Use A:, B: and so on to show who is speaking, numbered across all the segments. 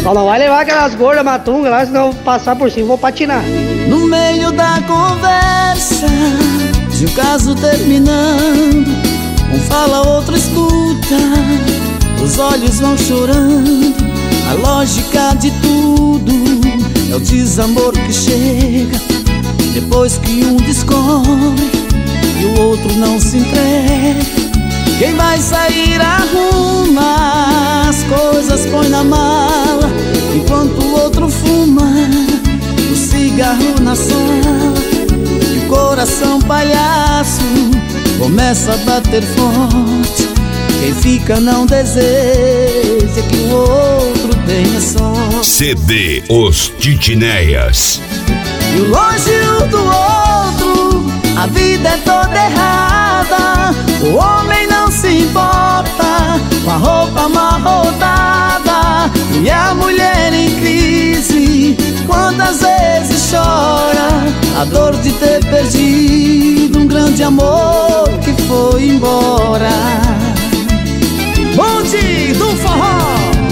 A: Só não vai levar aquelas gordas matungas lá, senão eu vou passar por cima, vou patinar.
B: No meio da conversa, de um caso terminando, um fala, outro escuta, os olhos vão chorando. A lógica de tudo é o desamor que chega depois que um descobre e o outro não se entrega. Quem vai sair arruma as coisas, põe na mala, enquanto o outro fuma o cigarro na sala. E o coração palhaço começa a bater forte. Quem fica não deseja que o outro tenha sorte.
C: CD Os Titineias.
B: E o longe um do outro, a vida é toda errada. O homem não se importa com a roupa amarrotada, e a mulher em crise quantas vezes chora a dor de ter perdido um grande amor que foi embora. Bonde do forró.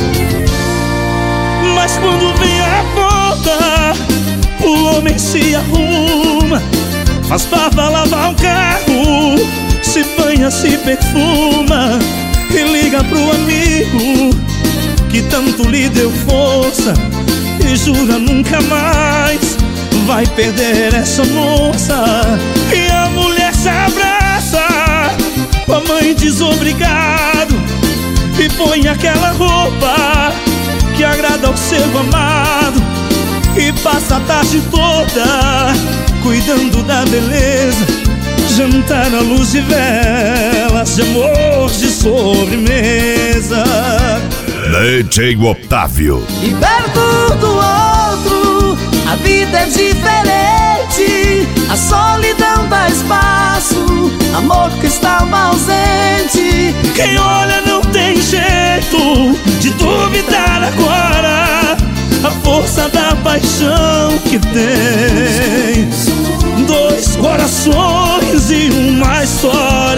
D: Mas quando vem a volta, o homem se arruma, faz barba, lavar o carro, se banha, se perfuma e liga pro amigo que tanto lhe deu força e jura nunca mais vai perder essa moça. E a mulher se abraça, a mãe diz obrigado e põe aquela roupa que agrada ao seu amado e passa a tarde toda cuidando da beleza, jantar à luz de velas, de amor, de sobremesa.
C: DJ Otávio.
B: E perto do outro a vida é diferente, a solidão dá espaço, amor que estava ausente.
D: Quem olha não tem jeito de duvidar agora a força da paixão que tem. Dois corações e uma história.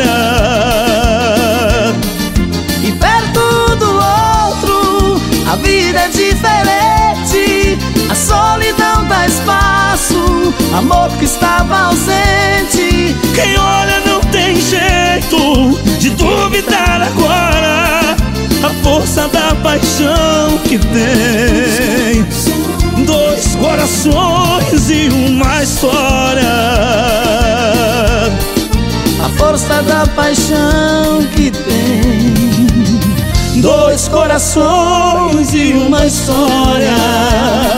B: E perto do outro a vida é diferente, a solidão dá espaço, amor que estava ausente.
D: Quem olha não tem jeito de duvidar agora a força da paixão que tem. Dois corações e uma história.
B: A força da paixão que tem.
D: Dois corações e uma história.